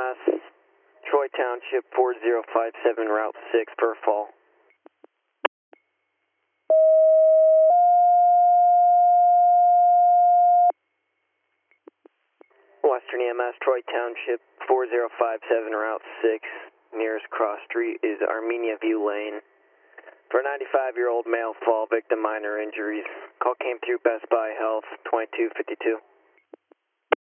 EMS, Troy Township 4057, Route 6, per fall. Western EMS, Troy Township 4057, Route 6. Nearest cross street is Armenia View Lane. For a 95-year-old male fall victim, minor injuries. Call came through Best Buy Health 2252.